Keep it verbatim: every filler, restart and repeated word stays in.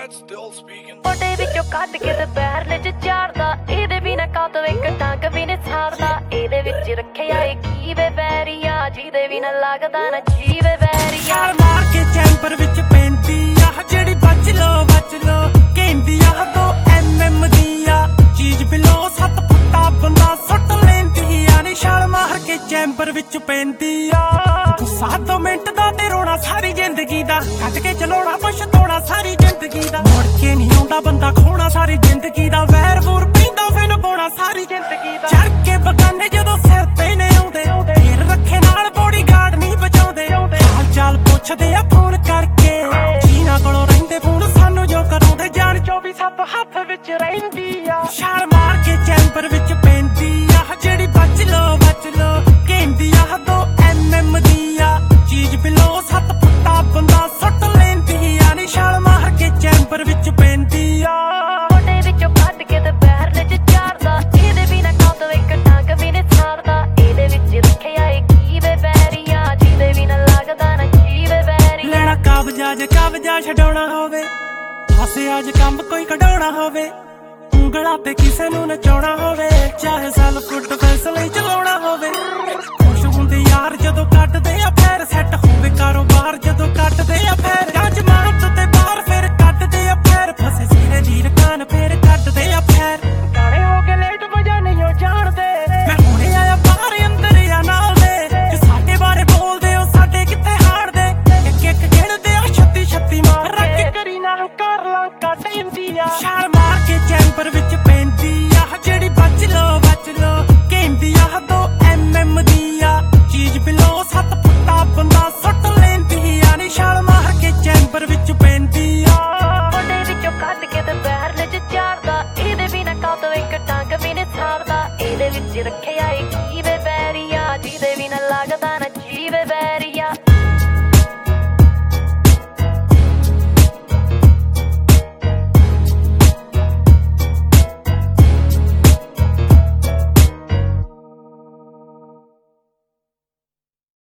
still speaking. ਮੋਢੇ ਵਿੱਚੋਂ ਕੱਢ ਕੇ ਤੇ ਪੈਰ ਚ ਚਾੜਦਾ ਇਹਦੇ ਵੀ ਨਾ ਕਾਤੋਂ ਇੱਕ ਟੰਗ ਵੀ ਨੀ ਛਾੜਦਾ ਇਹਦੇ ਵਿੱਚ ਰੱਖਿਆ ਏ ਕੀ ਵੇ ਵੈਰੀਆ ਜਿਹਦੇ ਵੀ ਨਾ ਲੱਗਦਾ ਨਾ ਜੀਵੇ ਵੈਰੀਆ ਛਾਲ ਮਾਰ ਕੇ ਚੈਂਬਰ ਵਿੱਚ ਪੈਂਦੀ ਆ ਜਿਹੜੀ ਬਚ ਲੋ ਬਚ ਲੋ ਕਹਿੰਦੀ ਆ ਦੋ ਐਮ ਐਮ ਦੀ ਆ ਚੀਜ਼ ਬਿਲੋ ਸੱਤ ਫੁੱਟਾ ਬੰਦਾ ਸੁੱਟ ਲੈਂਦੀ ਆ ਨੀ ਛਾਲ ਮਾਰ ਕੇ ਚੈਂਬਰ ਵਿੱਚ ਪੈਂਦੀ ਆ ਗੁੱਸਾ ਦੋ ਮਿੰਟ ਦਾ ਤੇ ਰੋਣਾ ਸਾਰੀ ਜ਼ਿੰਦਗੀ ਦਾ ਕੱਟ ਕੇ ਚਲਾਉਣਾ ਪੁੱਛ ਤੋੜਾ ਸਾਰੀ ਜ਼ਿੰਦਗੀ ਦਾ ਮੁੜ ਕੇ ਨਹੀਂ ਆਉਂਦਾ ਬੰਦਾ ਖੋਣਾ ਸਾਰੀ ਜ਼ਿੰਦਗੀ ਦਾ ਵੈਰ ਵੂਰ ਪੈਂਦਾ ਫੈਨ ਪਾਉਣਾ ਸਾਰੀ ਜ਼ਿੰਦਗੀ ਦਾ ਚੜ ਕੇ ਬਗਾਨੇ ਜਦੋਂ ਸਿਰ ਤੇ ਨੇ ਆਉਂਦੇ ਫੇਰ ਰੱਖੇ ਨਾਲ ਬੋਡੀ ਗਾਰਡ ਨਹੀਂ ਬਚਾਉਂਦੇ ਹਾਲ ਚਾਲ ਪੁੱਛਦੇ ਆ ਫੋਨ ਕਰਕੇ ਜੀਨਾ ਕੋਲੋਂ ਰਹਿੰਦੇ ਫੋਨ ਸਾਨੂੰ ਜੋ ਕਰਾਉਂਦੇ ਜਾਨ ਚੌਵੀ ਸੱਤ ਹੱਥ ਵਿੱਚ ਰਹਿੰਦੀ ਆ ਛਾਲ ਮਾਰ ਕੇ ਚੈਂਬਰ ਵਿੱਚ ਪੈਂਦੀ ਆ ਜਿਹੜੀ ਬਚ ਲੋ ਬਚ ਲੋ ਕਹਿੰਦੀ ਆ ਦੋ ਐਮ ਐਮ ਦੀ ਆ ਚੀਜ਼ ਬਿਲੋ ਸੱਤ ਫੁੱਟਾ ਬੰਦਾ ਸੁੱਟ ਲੈਂਦੀ ਆ ਨੀ ਛਾਲ ਮਾਰ ਕੇ ਚੈਂਬਰ ਵਿੱਚ ਪੈਂਦੀ ਆ ਮੋਢੇ ਵਿੱਚੋਂ ਕੱਢ ਕੇ ਤੇ ਪੈਰ ਚ ਚਾੜਦਾ ਇਹਦੇ ਵੀ ਨਾ ਕਾਤੋਂ ਇੱਕ ਟੰਗ ਵੀ ਨੀ ਛਾੜਦਾ ਇਹਦੇ ਵਿੱਚ ਰੱਖਿਆ ਏ ਕੀ ਵੇ ਵੈਰੀਆ ਜਿਹਦੇ ਵੀ ਨਾ ਲੱਗਦਾ ਨਾ ਜੀਵੇ ਵੈਰੀਆ ਲੈਣਾ ਕਬਜ਼ਾ ਜੇ ਕਬਜ਼ਾ ਛਡਾਉਣਾ ਹੋਵੇ ਹਾਸੇ ਅੱਜ ਕੰਮ ਕੋਈ ਕਢਾਉਣਾ ਹੋਵੇ ਉਂਗਲਾਂ ਤੇ ਕਿਸੇ ਨੂੰ ਨਚਾਉਣਾ ਹੋਵੇ ਚਾਹੇ ਸੈਲ ਫੁੱਟ ਫੈਸਲੇ ਚਲਾਉਣਾ ਹੋਵੇ ਖੁਸ਼ ਹੁੰਦੇ ਯਾਰ ਜਦੋਂ ਕੱਢਦੇ ਆ ਫੇਰ ਸੈੱਟ ਹੋਵੇ ਕਾਰੋਬਾਰ ਜਦੋਂ ਕੱਢਦੇ ਆ ਫੇਰ ਗੱਜ ਮਾਰਤ ਤੇ ਬਾਹਰ ਫੇਰ ਕੱਢਦੇ ਆ ਫੇਰ ਫਸੇ ਸਿਰੇ ਦੀ ਰਕਾਨ ਫੇਰ ਕੱਢਦੇ ਆ ਫੇਰ ਗਾਣੇ ਹੋ ਕੇ ਲੇਟ ਵਜਾ ਨਹੀਂ ਉਹ ਜਾਣਦੇ ਮੈਂ ਹੁਣੇ ਆਇਆ ਬਾਹਰ ਅੰਦਰ ਆ ਨਾਲ ਦੇ ਜੇ ਸਾਡੇ ਬਾਰੇ ਬੋਲਦੇ ਹੋ ਸਾਡੇ ਕਿੱਥੇ ਹਾਰਦੇ ਇੱਕ ਇੱਕ ਗਿਣਦੇ ਆ ਛੱਤੀ ਛੱਤੀ ਮਾਰ ਰੱਖ ਕਰੀ ਨਾ ਕਰ ਲਾਂ ਕੱਢ ਇੰਦੀ ਆ ਛਾਲ ਮਾਰ ਕੇ ਚੈਂਬਰ ਵਿੱਚ ਪੈਂਦੀ ਆ ਜਿਹੜੀ ਬਚ ਲੋ ਬਚ ਲੋ ਕਹਿੰਦੀ ਆ ਦੋ ਐਮ ਐਮ ਦੀ ਆ ਚੀਜ਼ ਬਿਲੋ ਸੱਤ ਫੁੱਟਾ ਬੰਦਾ ਸੁੱਟ ਲੈਂਦੀ ਆ ਨੀ ਛਾਲ ਮਾਰ ਕੇ ਚੈਂਬਰ ਵਿੱਚ ਪੈਂਦੀ ਆ ਮੋਢੇ ਵਿੱਚੋਂ ਕੱਢ ਕੇ ਤੇ ਪੈਰ ਚ ਚਾੜਦਾ ਇਹਦੇ ਵੀ ਨਾ ਕਾਤੋਂ ਇੱਕ ਟੰਗ ਵੀ ਨੀ ਛਾੜਦਾ ਇਹਦੇ ਵਿੱਚ ਰੱਖਿਆ ਏ ਕੀ ਵੇ ਵੈਰੀਆ ਜਿਹਦੇ ਵੀ ਨਾ ਲੱਗਦਾ ਨਾ ਜੀਵੇ ਵੈਰੀਆ